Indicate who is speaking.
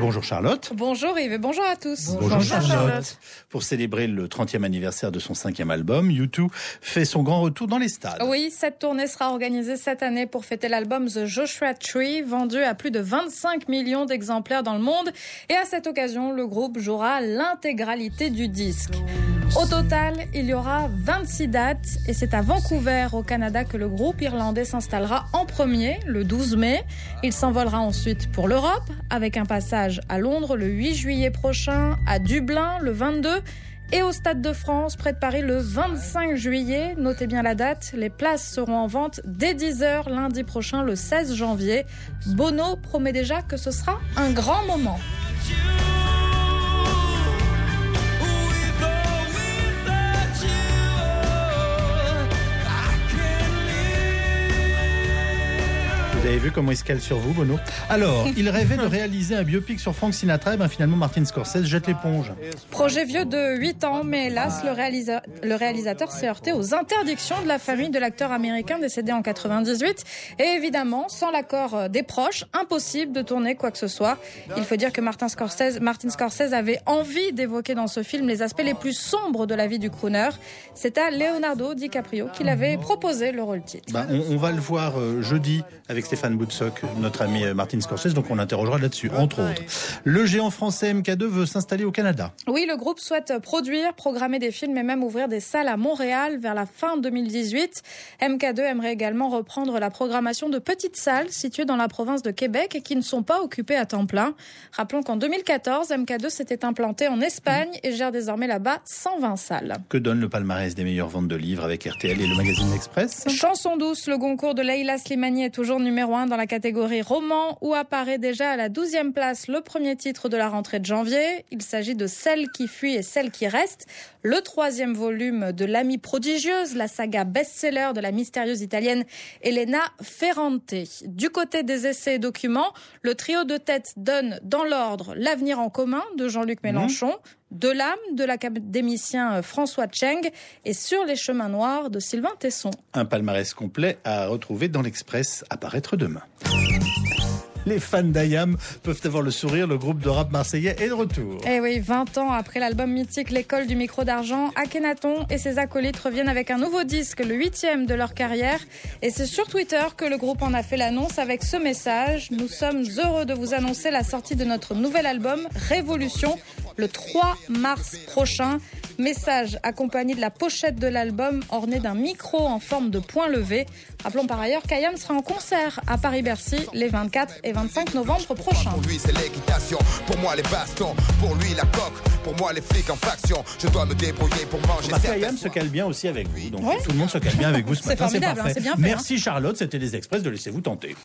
Speaker 1: Bonjour Charlotte.
Speaker 2: Bonjour Yves et bonjour à tous.
Speaker 1: Bonjour Charlotte. Pour célébrer le 30e anniversaire de son 5e album, U2 fait son grand retour dans les stades.
Speaker 2: Oui, cette tournée sera organisée cette année pour fêter l'album The Joshua Tree, vendu à plus de 25 millions d'exemplaires dans le monde. Et à cette occasion, le groupe jouera l'intégralité du disque. Au total, il y aura 26 dates et c'est à Vancouver, au Canada, que le groupe irlandais s'installera en premier, le 12 mai. Il s'envolera ensuite pour l'Europe, avec un passage à Londres le 8 juillet prochain, à Dublin le 22 et au Stade de France, près de Paris, le 25 juillet. Notez bien la date, les places seront en vente dès 10h lundi prochain, le 16 janvier. Bono promet déjà que ce sera un grand moment.
Speaker 1: Vous avez vu comment il se cale sur vous, Bono? Alors, il rêvait de réaliser un biopic sur Frank Sinatra, et finalement Martin Scorsese jette l'éponge.
Speaker 2: Projet vieux de 8 ans, mais hélas, le réalisateur s'est heurté aux interdictions de la famille de l'acteur américain décédé en 98. Et évidemment, sans l'accord des proches, impossible de tourner quoi que ce soit. Il faut dire que Martin Scorsese avait envie d'évoquer dans ce film les aspects les plus sombres de la vie du crooner. C'est à Leonardo DiCaprio qu'il avait proposé le rôle-titre.
Speaker 1: On va le voir jeudi avec Stéphane Boutsock, notre ami Martin Scorsese, donc on l'interrogera là-dessus, entre autres. Le géant français MK2 veut s'installer au Canada.
Speaker 2: Oui, le groupe souhaite produire, programmer des films et même ouvrir des salles à Montréal vers la fin 2018. MK2 aimerait également reprendre la programmation de petites salles situées dans la province de Québec et qui ne sont pas occupées à temps plein. Rappelons qu'en 2014, MK2 s'était implanté en Espagne et gère désormais là-bas 120 salles.
Speaker 1: Que donne le palmarès des meilleures ventes de livres avec RTL et le magazine L'Express?
Speaker 2: Chanson douce, le Goncourt de Leïla Slimani est toujours numéro 1 dans la catégorie roman, où apparaît déjà à la 12e place le premier titre de la rentrée de janvier. Il s'agit de Celle qui fuit et Celle qui reste, le 3e volume de L'Amie prodigieuse, la saga best-seller de la mystérieuse italienne Elena Ferrante. Du côté des essais et documents, le trio de tête donne dans l'ordre L'avenir en commun de Jean-Luc Mélenchon, De l'âme de l'académicien François Cheng et Sur les chemins noirs de Sylvain Tesson.
Speaker 1: Un palmarès complet à retrouver dans l'Express, à paraître demain. Les fans d'IAM peuvent avoir le sourire, le groupe de rap marseillais est de retour.
Speaker 2: Eh oui, 20 ans après l'album mythique L'école du micro d'argent, Akhenaton et ses acolytes reviennent avec un nouveau disque, le 8e de leur carrière. Et c'est sur Twitter que le groupe en a fait l'annonce avec ce message. Nous sommes heureux de vous annoncer la sortie de notre nouvel album, Révolution, le 3 mars prochain. Message accompagné de la pochette de l'album ornée d'un micro en forme de point levé. Rappelons par ailleurs qu'IAM sera en concert à Paris-Bercy les 24 et 25 novembre prochains.
Speaker 3: Pour lui c'est l'équitation, pour moi les bastons, pour lui la coque, pour moi les flics en faction. Je dois me débrouiller pour manger.
Speaker 1: IAM se cale bien aussi avec vous, donc tout le monde se cale bien avec vous ce matin, c'est
Speaker 2: formidable,
Speaker 1: parfait.
Speaker 2: C'est bien fait,
Speaker 1: Merci Charlotte, c'était les Express de Laissez-vous tenter.